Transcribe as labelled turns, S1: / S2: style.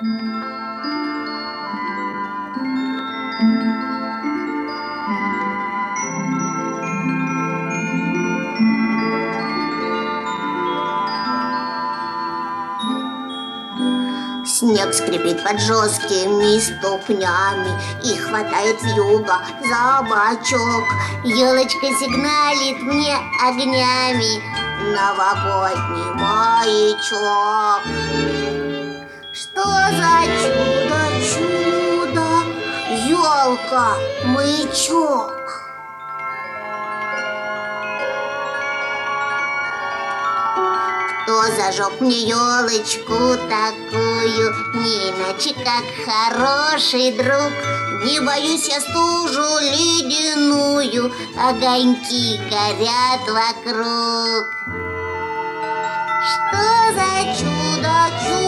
S1: Снег скрипит под жесткими ступнями и хватает вьюга за бочок. Елочка сигналит мне огнями, новогодний маячок. Что за чудо, елка, маячок? Кто зажег мне елочку такую, не иначе как хороший друг? Не боюсь я стужу ледяную, огоньки горят вокруг. Что за чудо,